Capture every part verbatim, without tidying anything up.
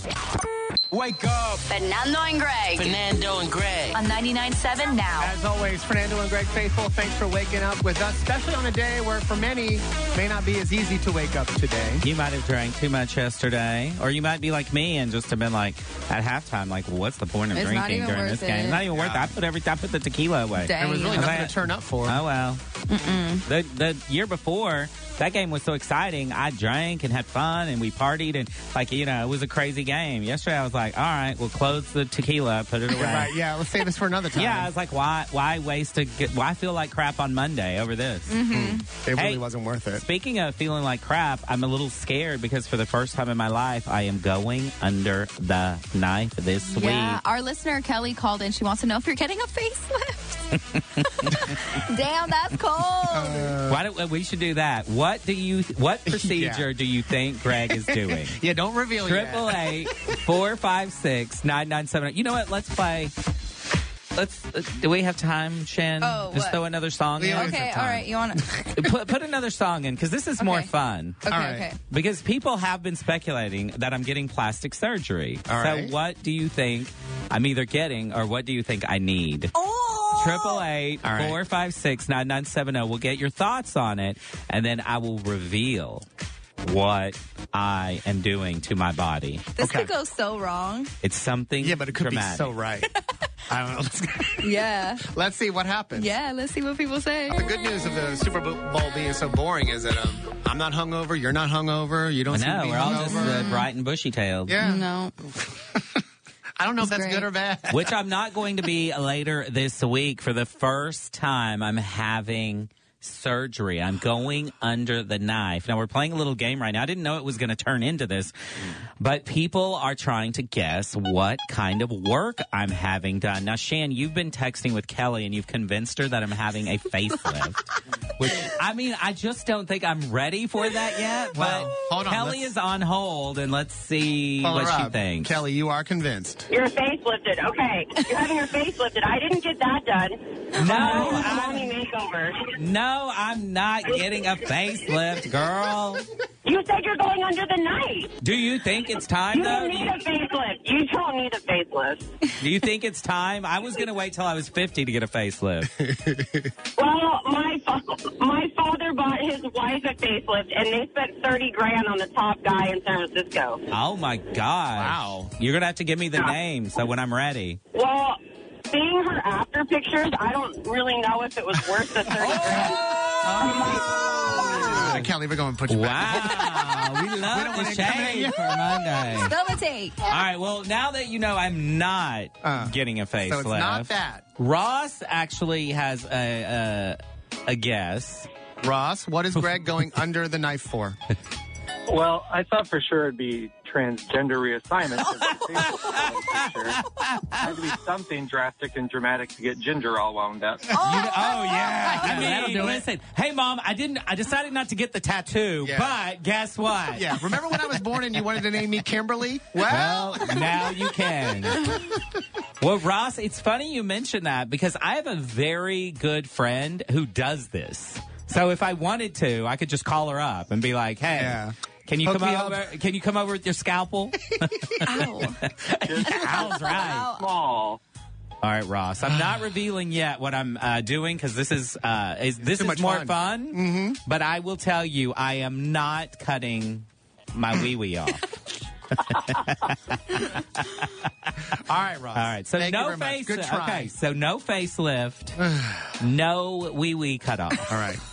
Wake up. Fernando and Greg. Fernando and Greg. On ninety-nine point seven Now. As always, Fernando and Greg Faithful, thanks for waking up with us, especially on a day where for many may not be as easy to wake up today. You might have drank too much yesterday, or you might be like me and just have been like, at halftime, like, what's the point of It's not drinking even during worth this game? it. It's not even worth it. Yeah. I put every, I put the tequila away. Dang. There was really I was nothing like, to turn up for. Oh, well. Mm-mm. The, the year before, that game was so exciting. I drank and had fun, and we partied, and, like, you know, it was a crazy game. Yesterday, I was like, all right, we'll close the tequila, put it away. Right, yeah, let's save this for another time. Yeah, I was like, why why waste a good, why feel like crap on Monday over this? Mm-hmm. It really Hey, wasn't worth it. Speaking of feeling like crap, I'm a little scared because for the first time in my life, I am going under the knife this Yeah, week. our listener Kelly called in. She wants to know if you're getting a facelift. Damn, that's cold. Uh, Why don't we should do that? What do you? What procedure do you think Greg is doing? Yeah, don't reveal Triple yet. eight four five six nine nine seven. You know what? Let's play. Let's. Uh, do we have time, Shan? Oh, Just what? throw another song We in. always Okay, have all time. right. You want to? put put another song in because this is more Okay. fun. Okay, All right. okay. Because people have been speculating that I'm getting plastic surgery. All so right. what do you think I'm either getting or what do you think I need? Oh, Triple eight All right. four five six nine nine seven zero. We'll get your thoughts on it, and then I will reveal what I am doing to my body. this Okay. could go so wrong. It's something. Yeah, but it could dramatic. be so right. I don't know. Let's, Yeah, let's see what happens. yeah. Let's see what people say. The good news of the Super Bowl being so boring is that um, I'm not hungover, you're not hungover, you don't I seem to know be we're all hungover. just uh, bright and bushy tailed. Yeah. No. I don't know if That's that's great. good or bad. Which I'm not going to be later this week. For the first time, I'm having surgery. I'm going under the knife. Now, we're playing a little game right now. I didn't know it was going to turn into this, but people are trying to guess what kind of work I'm having done. Now, Shan, you've been texting with Kelly, and you've convinced her that I'm having a facelift. Which, I mean, I just don't think I'm ready for that yet, but Well, hold on, Kelly let's- is on hold, and let's see Call what her she up. thinks. Kelly, you are convinced. Your face lifted. Okay. You're having your face lifted. I didn't get that done. No, I was I'm- mommy makeover. No, I'm not getting a facelift, girl. You said you're going under the knife. Do you think it's time, You though? don't Do need you, a facelift. You don't need a facelift. do you think it's time? I was going to wait till I was fifty to get a facelift. Well, my fa- my father bought his wife a facelift, and they spent thirty grand on the top guy in San Francisco. Oh, my gosh. Wow. You're going to have to give me the Yeah. name so when I'm ready. Well, seeing her after pictures, I don't really know if it was worth the thirty grand. Uh, Kelly, we're going to put you back. Wow. We We love don't the wanna come in shade yet. for Monday. Spill the tea. All right, well, now that you know I'm not Uh, getting a facelift. So it's not that. Ross actually has a, a, a guess. Ross, what is Greg going under the knife for? Well, I thought for sure it'd be transgender reassignment. 'cause the facial picture had to be something drastic and dramatic to get Ginger all wound up. You know- oh yeah, I that'll do mean, it. listen. Hey, Mom, I didn't. I decided not to get the tattoo, Yeah. but guess what? Yeah, remember when I was born and you wanted to name me Kimberly? Well, Well, now you can. Well, Ross, it's funny you mentioned that because I have a very good friend who does this. So if I wanted to, I could just call her up and be like, "Hey, Yeah. can you Hook come me up. over? Can you come over with your scalpel?" Ow. Al's right. Ow. Small. All right, Ross. I'm not revealing yet what I'm uh, doing because this is uh, is this too is much more fun. fun. Mm-hmm. But I will tell you, I am not cutting my wee wee off. all right, Ross. All right, so Thank you no very much. face. Good try. Okay, so no facelift, no wee wee cut off. All right.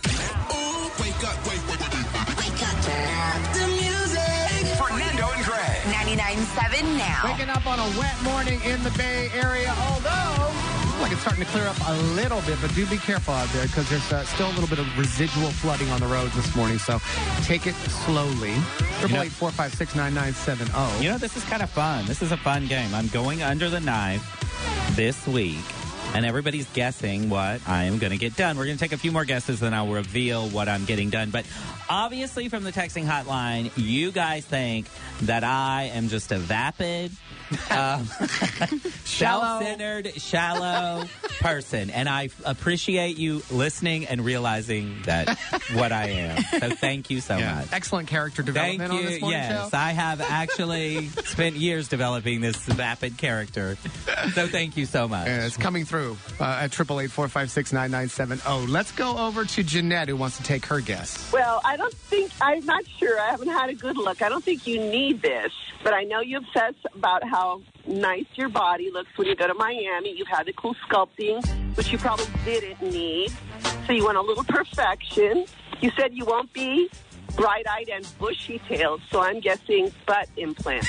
Fernando and Greg. ninety-nine point seven Now. Waking up on a wet morning in the Bay Area, although looks like it's starting to clear up a little bit, but do be careful out there because there's uh, still a little bit of residual flooding on the roads this morning, so take it slowly. Triple eight four five six nine nine seven zero. You know, this is kind of fun. This is a fun game. I'm going under the knife this week. and everybody's guessing what I am going to get done. We're going to take a few more guesses, then I'll reveal what I'm getting done. But obviously from the texting hotline, you guys think that I am just a vapid, um, self-centered, shallow person. And I appreciate you listening and realizing that what I am. So thank you so Yeah. much. Excellent character Thank development you. on this morning Yes, show. I have actually spent years developing this vapid character. So thank you so much. Yeah, it's coming through uh, at triple eight four five six nine nine seven zero. Let's go over to Jeanette, who wants to take her guess. Well, I don't think, I'm not sure. I haven't had a good look. I don't think you need this, but I know you obsess about how nice your body looks when you go to Miami. You've had the cool sculpting, which you probably didn't need. So you want a little perfection. You said you won't be bright-eyed and bushy-tailed, so I'm guessing butt implants.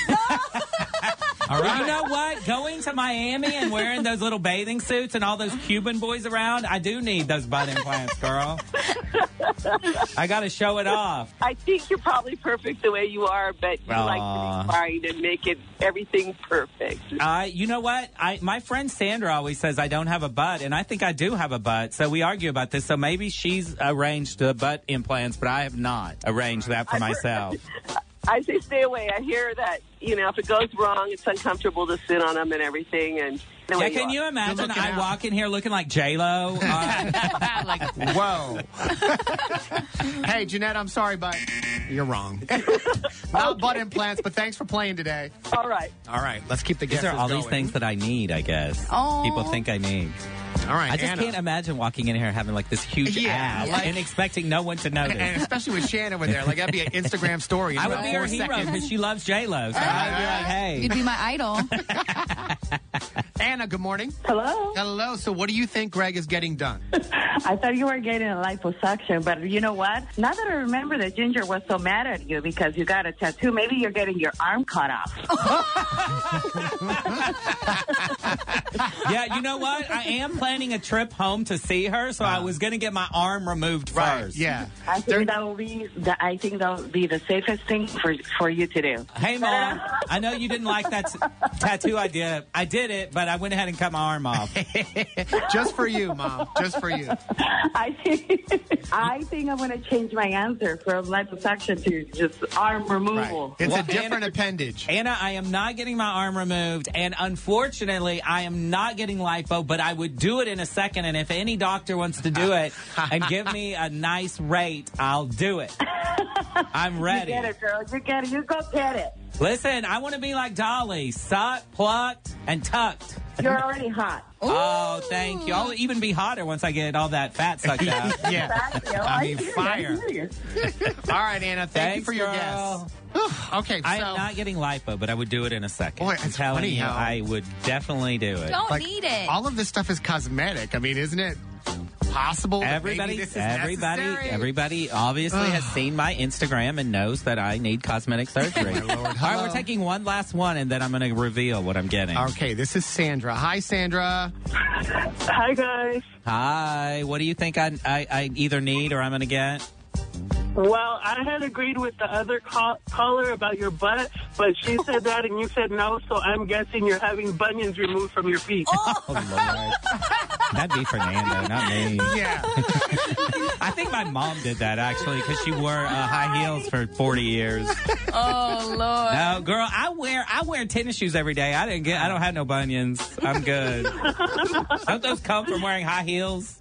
All right. You know what? Going to Miami and wearing those little bathing suits and all those Cuban boys around, I do need those butt implants, girl. I got to show it off. I think you're probably perfect the way you are, but you Aw. like to be fine and make it everything perfect. Uh, you know what? I my friend Sandra always says I don't have a butt, and I think I do have a butt. So we argue about this. So maybe she's arranged the butt implants, but I have not arranged that for I've heard- myself. I say stay away. I hear that, you know, if it goes wrong, it's uncomfortable to sit on them and everything. And the Yeah, way can you you are. imagine looking I out. walk in here looking like J-Lo? Uh, Like, whoa. Hey, Jeanette, I'm sorry, but you're wrong. Not butt implants, but thanks for playing today. All right. All right, let's keep the these guesses are all going. these things that I need, I guess. Aw. People think I need. All right, I just Anna. can't imagine walking in here having like this huge Yeah, ass like- and expecting no one to notice. And especially with Shannon over there, like that'd be an Instagram story. in I would about be four her hero seconds. because she loves J-Lo. So I'd be like, hey. You'd be my idol. Anna, good morning. Hello. Hello. So, what do you think Greg is getting done? I thought you were getting a liposuction, but you know what? Now that I remember that Ginger was so mad at you because you got a tattoo, maybe you're getting your arm cut off. Yeah, you know what? I am planning a trip home to see her, so I was going to get my arm removed first. Yeah. I There- think that will be. The, I think that will be the safest thing for for you to do. Hey, Mom, I know you didn't like that t- tattoo idea. I did it, but I went ahead and cut my arm off. Just for you, Mom. Just for you. I think I think I'm going to change my answer from liposuction to just arm removal. It's Well, a different Anna- appendage. Anna, I am not getting my arm removed, and unfortunately, I am not getting lipo, but I would do it in a second, and if any doctor wants to do it and give me a nice rate, I'll do it. I'm ready. You get it, girl. You get it. You go get it. Listen, I want to be like Dolly, sucked, plucked, and tucked. You're already hot. Oh, thank you. I'll even be hotter once I get all that fat sucked out. Yeah. Exactly. Oh, I mean, hear you. fire. I hear you. All right, Anna. Thank Thanks, you for your girl. guess. Okay, so I am not getting lipo, but I would do it in a second. Boy, I'm it's telling funny you, how- I would definitely do it. Don't like, need it. all of this stuff is cosmetic. I mean, isn't it possible? that maybe Everybody, this is everybody, necessary? everybody obviously has seen my Instagram and knows that I need cosmetic surgery. My Lord. All right, Hello. we're taking one last one, and then I'm going to reveal what I'm getting. Okay, this is Sandra. Hi, Sandra. Hi, guys. Hi, what do you think I, I, I either need or I'm going to get? Well, I had agreed with the other call- caller about your butt, but she said that and you said no, so I'm guessing you're having bunions removed from your feet. Oh, Lord. That'd be Fernando, not me. Yeah. I think my mom did that, actually, because she wore uh, high heels for forty years. Oh, Lord. No, girl, I wear I wear tennis shoes every day. I didn't get. I don't have no bunions. I'm good. Don't those come from wearing high heels?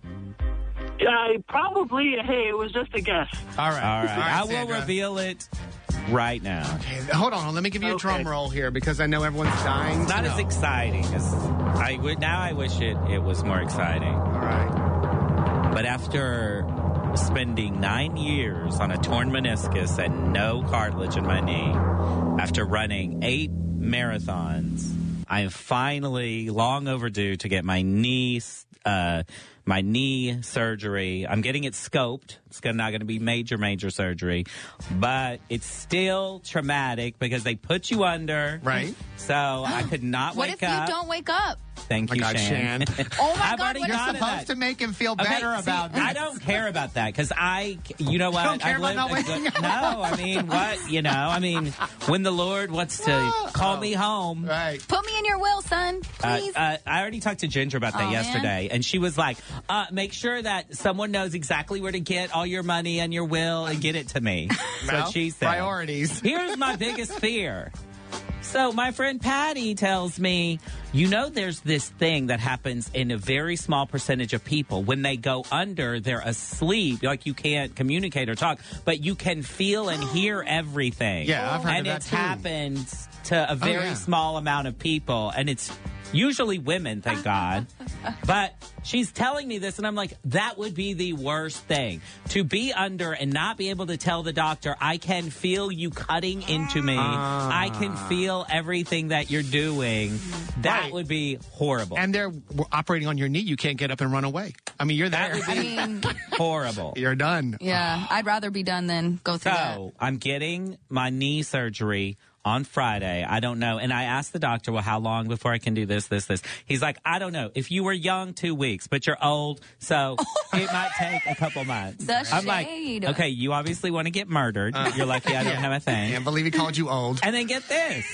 I probably, hey, it was just a guess. All right. All right, I will Sandra. reveal it right now. Okay, hold on. Let me give you a Okay. drum roll here because I know everyone's dying. It's to not know. as exciting as I would. Now I wish it it was more exciting. All right. But after spending nine years on a torn meniscus and no cartilage in my knee, after running eight marathons, I am finally long overdue to get my knee, uh, my knee surgery. I'm getting it scoped. It's gonna, not going to be major, major surgery, but it's still traumatic because they put you under. Right. So I could not What wake if up. you don't wake up? Thank my you, God, Shan. Shan. Oh my I've God, already what is You're thought of supposed that. to make him feel Okay, better see, about this. I don't care about that because I, you know what? don't care I've about not lived a waking good- No, I mean, what? You know, I mean, when the Lord wants to call me home. Right. Put me in your will, son. Uh, Please. uh, I already talked to Ginger about that Oh, man. yesterday, and she was like, uh, make sure that someone knows exactly where to get all your money and your will and get it to me. That's Well, what she said. priorities. Here's my biggest fear. So my friend Patty tells me, you know, there's this thing that happens in a very small percentage of people. When they go under, they're asleep. Like you can't communicate or talk, but you can feel and hear everything. Yeah, I've heard and of that it's too. happened to a very yeah. small amount of people, and it's usually women, thank God. But she's telling me this, and I'm like, that would be the worst thing. To be under and not be able to tell the doctor, I can feel you cutting into me. I can feel everything that you're doing. That Right. would be horrible. And they're operating on your knee. You can't get up and run away. I mean, you're that there. would be I mean, horrible. You're done. yeah, I'd rather be done than go through that. So I'm getting my knee surgery on Friday. I don't know. And I asked the doctor, well, how long before I can do this, this, this? He's like, I don't know. If you were young, two weeks, but you're old, so it might take a couple months. The I'm shade. like, okay, you obviously want to get murdered. You're lucky I don't have a thing. Can't believe he called you old. And then get this.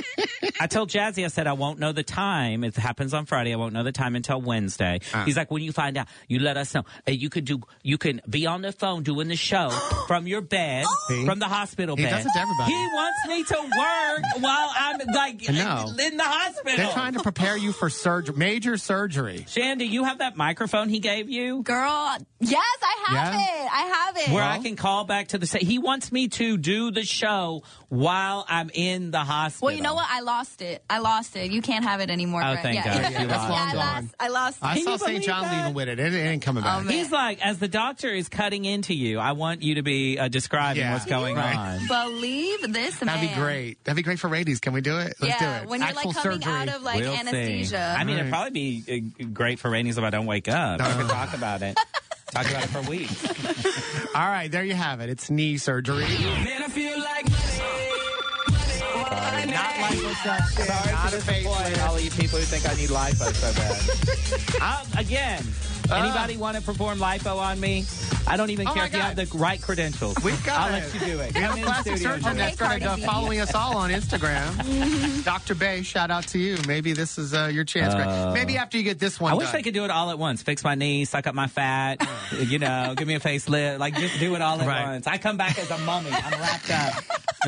I told Jazzy, I said, I won't know the time. It happens on Friday. I won't know the time until Wednesday. Uh. He's like, when you find out, you let us know. And you could do, you can be on the phone doing the show from your bed, See? from the hospital He bed. does it to everybody. He wants me to work while I'm like I know. in the hospital. They're trying to prepare you for surgery, major surgery. Shan, do you have that microphone he gave you? Girl, yes, I have Yeah? it. I have it. Where I can call back to the sa- he wants me to do the show while I'm in the hospital. Well, you know what? I lost it. I lost it. You can't have it anymore. Oh, Brett. thank yeah. God. Yeah, You that's lost long I gone. lost. I lost. I Can saw you Saint believe John that? leaving with it. It, it ain't coming back. Oh, man. He's like, as the doctor is cutting into you, I want you to be uh, describing Yeah. what's going Right. on. Believe this, man. That'd be great. That'd be great for ratings. Can we do it? Let's yeah, do it. when you're Actual like coming surgery. out of like We'll see. anesthesia. I mean, it'd Right. probably be uh, great for ratings if I don't wake up. I could talk about it. Talk about it for weeks. All right, there you have it. It's knee surgery. Man, I feel like Not liposuction. Sorry not to a face disappoint lift. all of you people who think I need lipo so bad. um, again, anybody want to perform lipo on me? I don't even Oh care my if you have God. the right credentials. We've got I'll it. let you do it. We have Come a in plastic studio. surgeon that's started uh, Cardi B. following us all on Instagram. Doctor Bay, shout out to you. Maybe this is uh, your chance. Uh, Maybe after you get this one I wish done. they could do it all at once. Fix my knee, suck up my fat, you know, give me a facelift. Like, just do it all at Right. once. I come back as a mummy. I'm wrapped up.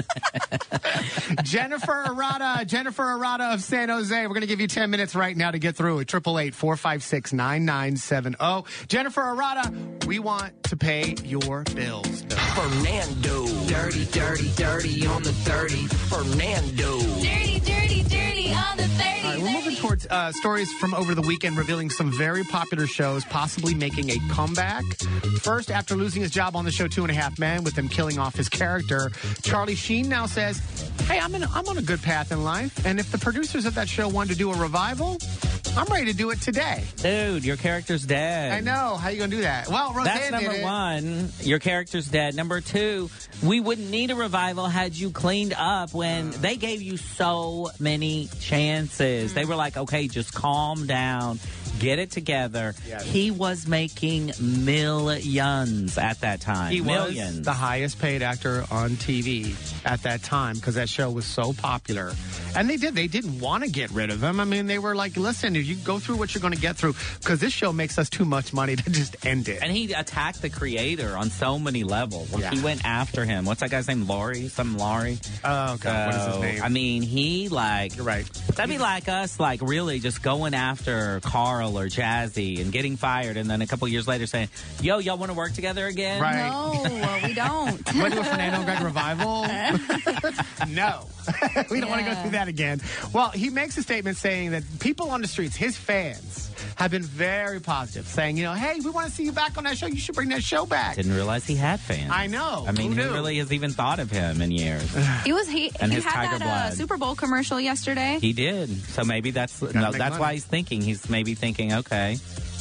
Jennifer Arata, Jennifer Arata of San Jose. We're going to give you ten minutes right now to get through it. Triple eight four five six nine nine seven zero. Jennifer Arata, we want to pay your bills. Fernando. Dirty, dirty, dirty on the thirty. Fernando. Dirty, dirty, dirty on the thirty. All right, we're moving towards uh, stories from over the weekend revealing some very popular shows possibly making a comeback. First, after losing his job on the show Two and a Half Men with them killing off his character, Charlie Sheen now says, hey, I'm, in, I'm on a good path in life, and if the producers of that show wanted to do a revival, I'm ready to do it today. Dude, your character's dead. I know. How you going to do that? Well, Roseanne That's number did it. one. Your character's dead. Number two, we wouldn't need a revival had you cleaned up when they gave you so many chances. They were like, okay, just calm down. Get it together. Yes. He was making millions at that time. He millions. was the highest paid actor on T V at that time because that show was so popular. And they did. They didn't want to get rid of him. I mean, they were like, listen, if you go through what you're going to get through, because this show makes us too much money to just end it. And he attacked the creator on so many levels. Like, Yeah. He went after him. What's that guy's name? Laurie? Some Laurie? Oh, God. What is his So, name? I mean, he like You're right. that'd be like us, like really just going after Carl or Jazzy and getting fired, and then a couple years later saying, "Yo, y'all want to work together again?" Right. No, we don't. Want to do a Fernando and Greg revival? No. We don't want to go Yeah. through that again. Well, he makes a statement saying that people on the streets, his fans, have been very positive, saying, you know, hey, we want to see you back on that show. You should bring that show back. Didn't realize he had fans. I know. I mean, Who who knew? really has even thought of him in years? He was he. And he his had tiger that uh, blood. Super Bowl commercial yesterday. He did. So maybe that's no, make that's money. why he's thinking. He's maybe thinking, okay,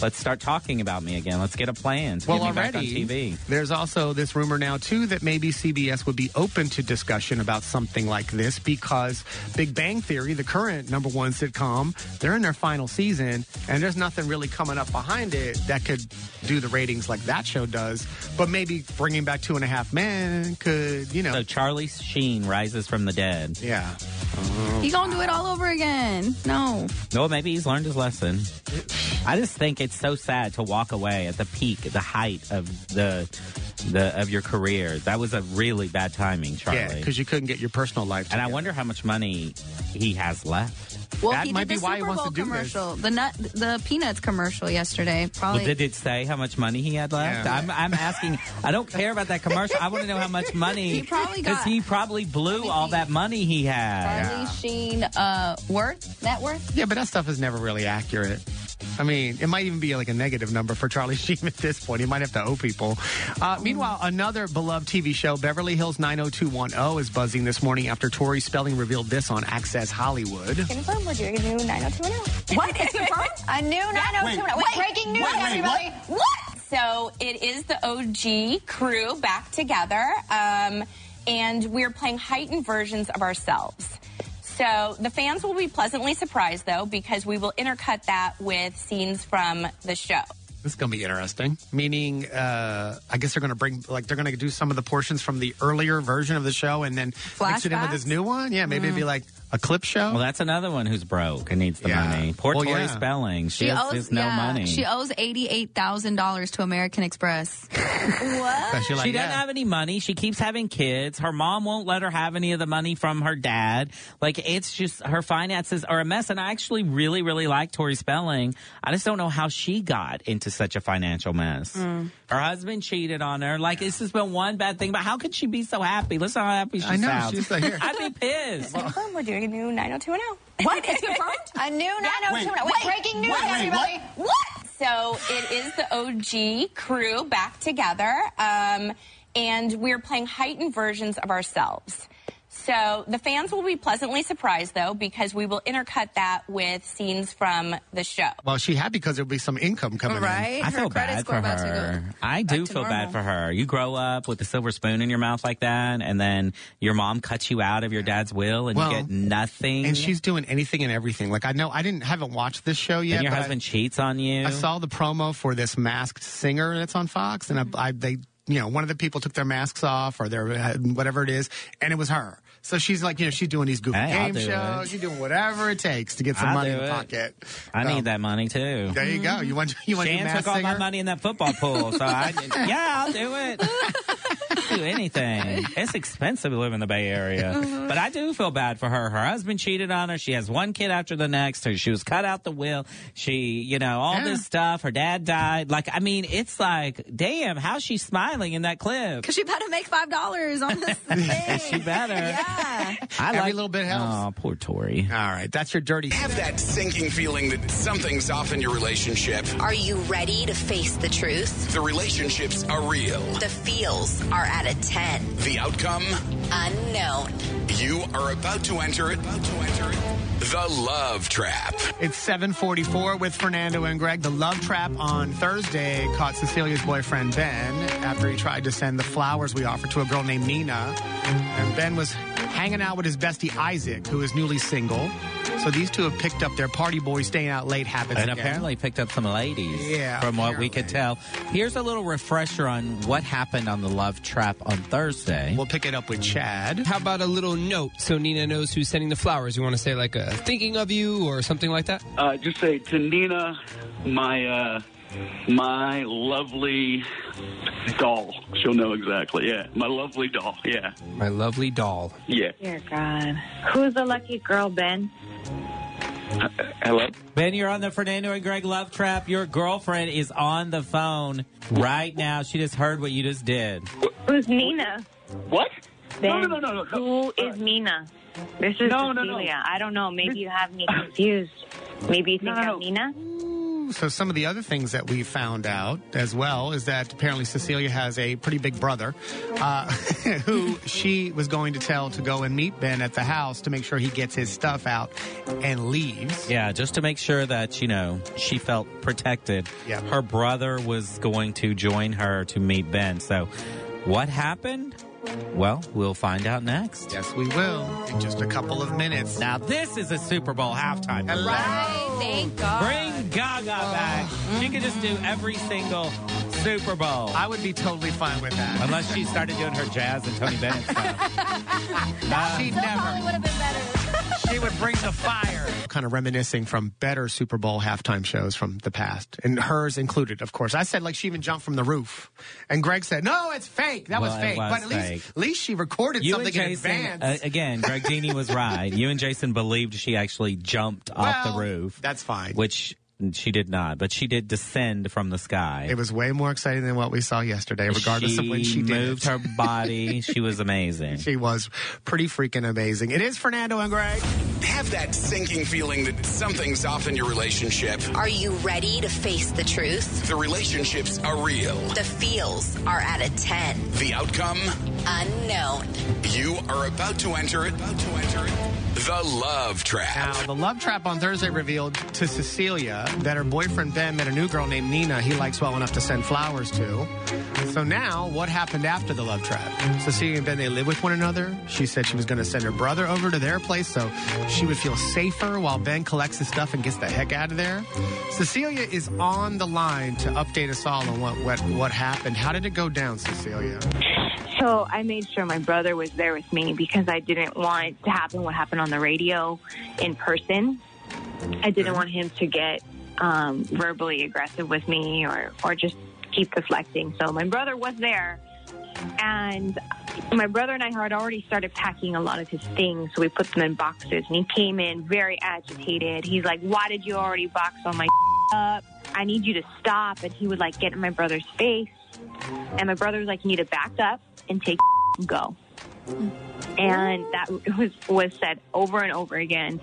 Let's start talking about me again. Let's get a plan to Well, get me back on already, T V. there's also this rumor now, too, that maybe C B S would be open to discussion about something like this because Big Bang Theory, the current number one sitcom, they're in their final season, and there's nothing really coming up behind it that could do the ratings like that show does. But maybe bringing back Two and a Half Men could, you know. So Charlie Sheen rises from the dead. Yeah. You gonna do it all over again? No. No, maybe he's learned his lesson. I just think it's so sad to walk away at the peak, the height of the the of your career. That was a really bad timing, Charlie. Yeah, because you couldn't get your personal life And together. I wonder how much money he has left. Well, That he might did be the why he Super wants to Bowl do this. commercial, the nut, the Peanuts commercial yesterday. Probably. Well, did it say how much money he had left? Yeah. I'm, I'm asking. I don't care about that commercial. I want to know how much money. He probably got- he probably blew all that money he had. Charlie Sheen, uh, worth net worth. Yeah, but that stuff is never really accurate. I mean, it might even be like a negative number for Charlie Sheen at this point. He might have to owe people. Uh, meanwhile, another beloved T V show, Beverly Hills nine oh two one oh, is buzzing this morning after Tori Spelling revealed this on Access Hollywood. Confirm we're doing a new nine oh two one oh. What? It's confirmed? A new nine oh two one oh. Wait, breaking news, wait, wait, everybody. what? What? So it is the O G crew back together, um, and we're playing heightened versions of ourselves. So the fans will be pleasantly surprised, though, because we will intercut that with scenes from the show. This is going to be interesting. Meaning, uh, I guess they're going to bring, like, they're going to do some of the portions from the earlier version of the show and then mix it in with this new one. Yeah, maybe it'd be like a clip show. Well, that's another one who's broke and needs the Yeah. money. Poor Well, Tori yeah. Spelling. She, has just no yeah, money. She owes eighty-eight thousand dollars to American Express. What? She, like, she doesn't yeah. have any money. She keeps having kids. Her mom won't let her have any of the money from her dad. Like, it's just, her finances are a mess. And I actually really, really like Tori Spelling. I just don't know how she got into such a financial mess. Mm. Her husband cheated on her. Like, it's just been one bad thing. But how could she be so happy? Listen how happy she I know, sounds. she's like, here. I'd be pissed. Confirm we're doing a new nine oh two one oh. What? It's confirmed? A new nine oh two one oh. Wait, breaking news, wait, wait, everybody. What? So it is the O G crew back together, um, and we're playing heightened versions of ourselves. So the fans will be pleasantly surprised, though, because we will intercut that with scenes from the show. Well, she happy because there'll be some income coming in. Right? I Her feel credit bad score for about to her. go I back do to feel normal. bad for her. You grow up with a silver spoon in your mouth like that, and then your mom cuts you out of your dad's will, and Well, you get nothing. And she's doing anything and everything. Like, I know, I didn't, haven't watched this show yet. and your but I- husband cheats on you. I saw the promo for this Masked Singer that's on Fox, and I, I, they, you know, one of the people took their masks off or their uh, whatever it is, and it was her. So she's like, you know, she's doing these goofy Hey, I'll game do shows. it. She's doing whatever it takes to get some I'll money do in the it. pocket. I So, need that money too. There you go. You want you want to be Shan Masked took all Singer? my money in that football pool, so I yeah, I'll do it. I'll do anything. It's expensive to live in the Bay Area, but I do feel bad for her. Her husband cheated on her. She has one kid after the next. She was cut out the will. She, you know, all Yeah. this stuff. Her dad died. Like, I mean, it's like, damn, how's she smiling in that clip? Because she better make five dollars on this thing. She better. Yeah. I Every little bit helps. Oh, poor Tori. All right, that's your dirty. Have that sinking feeling that something's off in your relationship. Are you ready to face the truth? The relationships are real. The feels are at a ten. The outcome? Unknown. You are about to enter it. About to enter it. The Love Trap. It's seven forty-four with Fernando and Greg. The Love Trap on Thursday caught Cecilia's boyfriend Ben after he tried to send the flowers we offered to a girl named Nina. And Ben was hanging out with his bestie Isaac, who is newly single. So these two have picked up their party boy staying out late habits And again. apparently picked up some ladies, Yeah, from what we could tell. Here's a little refresher on what happened on the Love Trap on Thursday. We'll pick it up with Chad. How about a little note so Nina knows who's sending the flowers? You want to say like a thinking of you or something like that? Uh, just say to Nina, my uh, my lovely doll. She'll know exactly. Yeah, my lovely doll. Yeah, My lovely doll. yeah. Dear God. Who's the lucky girl, Ben? Uh, hello. Ben, you're on the Fernando and Greg Love Trap. Your girlfriend is on the phone right now. She just heard what you just did. Who's Nina? What? Ben, No, no, no, no, no. Who is Nina? This is No, no, Cecilia. no. I don't know. Maybe you have me confused. Maybe you think No, no, I'm Nina? So some of the other things that we found out as well is that apparently Cecilia has a pretty big brother uh, who she was going to tell to go and meet Ben at the house to make sure he gets his stuff out and leaves. Yeah, just to make sure that, you know, she felt protected. Yeah. Her brother was going to join her to meet Ben. So what happened? Well, we'll find out next. Yes, we will in just a couple of minutes. Now, this is a Super Bowl halftime. Hello. Right, thank God. Bring Gaga back. She could just do every single Super Bowl. I would be totally fine with that. Unless she started doing her jazz and Tony Bennett stuff. uh, She Still never. probably would have been better. She would bring the fire. Kind of reminiscing from better Super Bowl halftime shows from the past, and hers included, of course. I said like she even jumped from the roof, and Greg said, "No, it's fake. That Well, was it fake." was but at least, fake. at least she recorded you something and Jason, in advance. Uh, again, Greg Genie was right. You and Jason believed she actually jumped off Well, the roof. That's fine. Which she did not, but she did descend from the sky. It was way more exciting than what we saw yesterday, regardless of when she did moved it. her body. She was amazing. She was pretty freaking amazing. It is Fernando and Greg. Have that sinking feeling that something's off in your relationship. Are you ready to face the truth? The relationships are real. The feels are at a ten. The outcome? Unknown. You are about to enter it. About to enter it. The Love Trap. Now, the love trap on Thursday revealed to Cecilia that her boyfriend Ben met a new girl named Nina he likes well enough to send flowers to. So now, what happened after the love trap? Cecilia and Ben, they live with one another. She said she was going to send her brother over to their place so she would feel safer while Ben collects his stuff and gets the heck out of there. Cecilia is on the line to update us all on what, what, what happened. How did it go down, Cecilia? So I made sure my brother was there with me because I didn't want to happen what happened on the radio in person. I didn't want him to get um, verbally aggressive with me or, or just keep deflecting. So my brother was there. And my brother and I had already started packing a lot of his things, so we put them in boxes. And he came in very agitated. He's like, "Why did you already box all my up? I need you to stop." And he would, like, get in my brother's face. And my brother was like, "You need to back up and take and go." And that was, was said over and over again.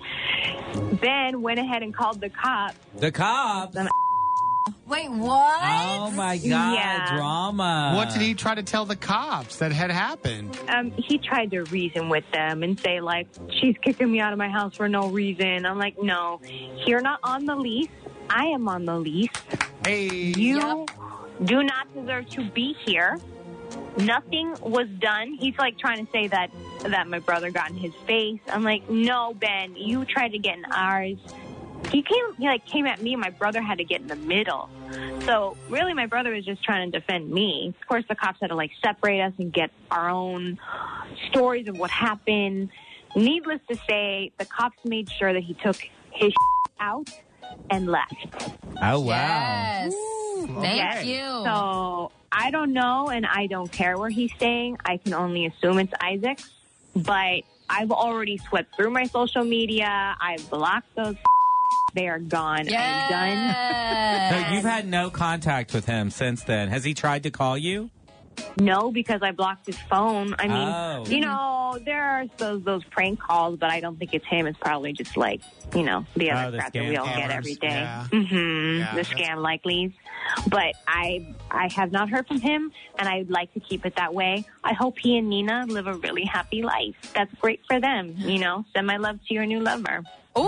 Ben went ahead and called the cops. The cops? Wait, what? Oh, my God. Yeah. Drama. What did he try to tell the cops that had happened? Um, he tried to reason with them and say, like, "She's kicking me out of my house for no reason." I'm like, "No, you're not on the lease. I am on the lease. Hey. You Yep. do not deserve to be here. Nothing was done." He's like trying to say that that my brother got in his face. I'm like, "No, Ben, you tried to get in ours." He came, he like came at me. My brother had to get in the middle. So really, my brother was just trying to defend me. Of course, the cops had to like separate us and get our own stories of what happened. Needless to say, the cops made sure that he took his out and left. Oh, wow. Yes. Thank Yes. you. So I don't know, and I don't care where he's staying. I can only assume it's Isaac's. But I've already swept through my social media. I've blocked those. They are gone. Yes. I'm done. So you've had no contact with him since then. Has he tried to call you? No, because I blocked his phone. I mean, Oh. you know, there are those those prank calls, but I don't think it's him. It's probably just like, you know, the other Oh, the crap that scam we all get callers. every day. Yeah. Mm-hmm. Yeah, the that's- scam likelies. But I I have not heard from him, and I'd like to keep it that way. I hope he and Nina live a really happy life. That's great for them. You know, send my love to your new lover.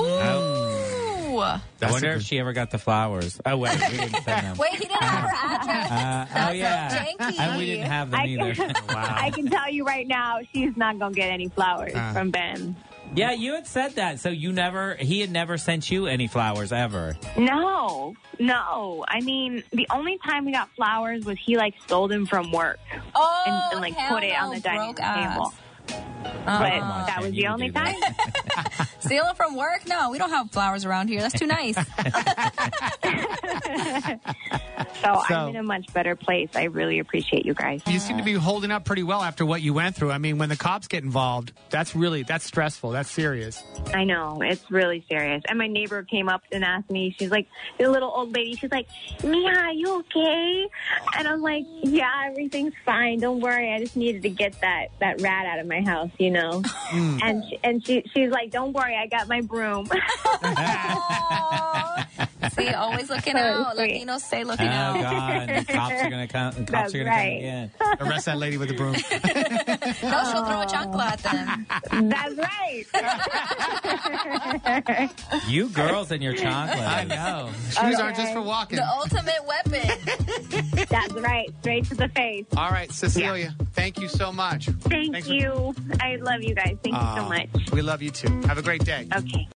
Ooh. I wonder if she ever got the flowers. Oh, wait. We didn't send them. Wait, he didn't have her address. Uh, That's oh, yeah. so janky. And we didn't have them I either. can, Wow. I can tell you right now, she's not going to get any flowers Uh. from Ben. Yeah, you had said that. So you never, he had never sent you any flowers ever. No, no. I mean, the only time we got flowers was he, like, stole them from work. Oh, and, and like hell put it on no, the dining broke table. ass. But Uh-uh. that was You the would only do that. time. Stealing from work? No, we don't have flowers around here. That's too nice. So, So- I'm in a much better place. I really appreciate you guys. You seem to be holding up pretty well after what you went through. I mean, when the cops get involved, that's really, that's stressful. That's serious. I know, it's really serious. And my neighbor came up and asked me, she's like, the little old lady, she's like, Mia, are you okay? And I'm like, yeah, everything's fine. Don't worry. I just needed to get that, that rat out of my house, you know? Mm. And she, and she she's like, don't worry, I got my broom. See, always looking So out. sweet. Latinos say looking Oh, out. God. The cops are going to come. The cops That's are going right. to come again. Arrest that lady with the broom. No, she'll throw a chancla at them. That's right. You girls and your chocolate. I know. Shoes aren't just for walking. The ultimate weapon. That's right. Straight to the face. All right, Cecilia, thank you so much. Thank Thanks for- you. I love you guys. Thank you so Aw, much. We love you too. Have a great day. Okay.